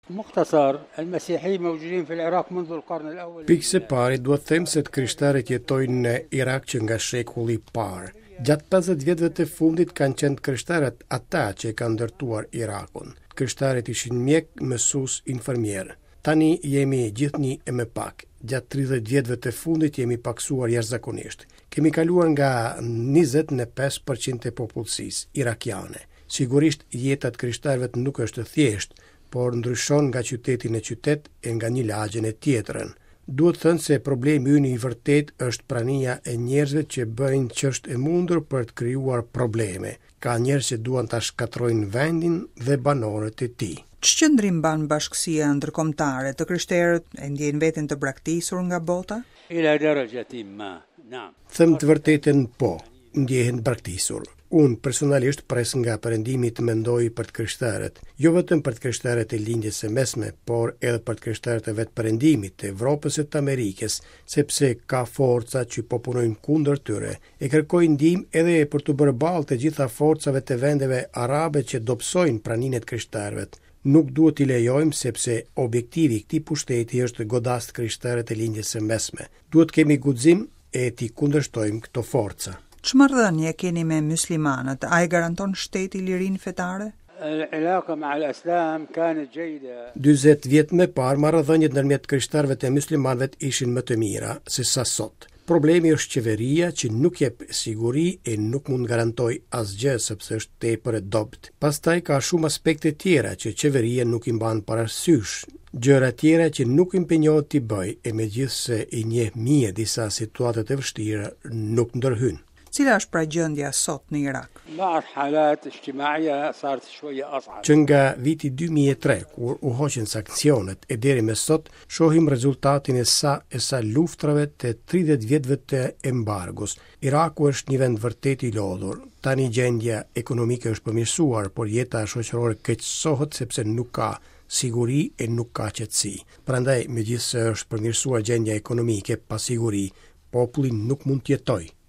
مختصر المسيحيين موجودين في العراق منذ القرن الأول. Pikë së pari, duhet them se të krishterët jetojnë në Irak që nga shekulli i parë. Gjatë 50 vjetëve të fundit kanë qenë krishterët ata që kanë ndërtuar Irakun. Krishterët ishin mjek, mësues, infermier. Tani jemi gjithnjë e më pak. Gjatë 30 vjetëve të fundit jemi paksuar jashtëzakonisht. Kemi kaluar nga 20 në 5% e popullsisë irakiane. Sigurisht jeta e krishterëve nuk është thjesht, por ndryshon nga qyteti në qytet e nga një lagje në tjetrën. Duhet thënë se problemi ynë i vërtet është prania e njerëzve që bëjnë ç'është e mundur për të krijuar probleme. Ka njerëz që duan ta shkatrojnë vendin dhe banorët e tij. Ç'qëndrim mban Bashkësia Ndërkombëtare të krishterët e ndjejnë veten të braktisur nga bota? إلى درجة ما نعم. Them të vërtetën po, ndjehen braktisur. Unë personalisht pres nga perëndimi të mendoj për të krishterët, jo vetëm për të krishterët e lindjes së mesme, por edhe për të krishterët e vetë perëndimit të Evropës e të Amerikës, sepse ka forca që po punojnë kundër tyre, e kërkojnë ndihmë edhe për të bërë balë të gjitha forcave të vendeve arabe që dobësojnë praninë e të krishterëve. Nuk duhet t'i lejojmë sepse objektivi i këtij pushteti është godas të krishterët e lindjes së mesme. Duhet kemi guxim e t'i kundërshtojmë këto forca. Ç'marrëdhënie keni me muslimanët? A e garanton shteti lirinë fetare? العلاقة مع الإسلام كانت جيدة. 40 vjet më parë marrëdhëniet ndërmjet krishterëve e muslimanëve ishin më të mira se sa sot. Problemi është qeveria që nuk jep siguri e nuk mund garantoj asgjë sepse është tepër e dobët. Pastaj ka shumë aspekte tjera që qeveria nuk i mban parasysh. Gjëra tjera që nuk impenjohet t'i bëj e megjithse i njeh mirë disa situatet e vështira nuk ndërhyn. Cila është pra gjendja sot në Irak? بعض حالات اجتماعية صارت شوية أصعب. Që nga viti 2003, kur u hoqën sankcionet e deri me sot, shohim rezultatin e sa luftrave të 30 vjetëve të embargos. Iraku është një vend vërtet i lodhur. Tani gjendja ekonomike është përmirësuar, por jeta shoqërore keqësohet sepse nuk ka siguri e nuk ka qetësi. Prandaj, megjithëse është përmirësuar gjendja ekonomike, pa siguri, populli nuk mund të jetojë.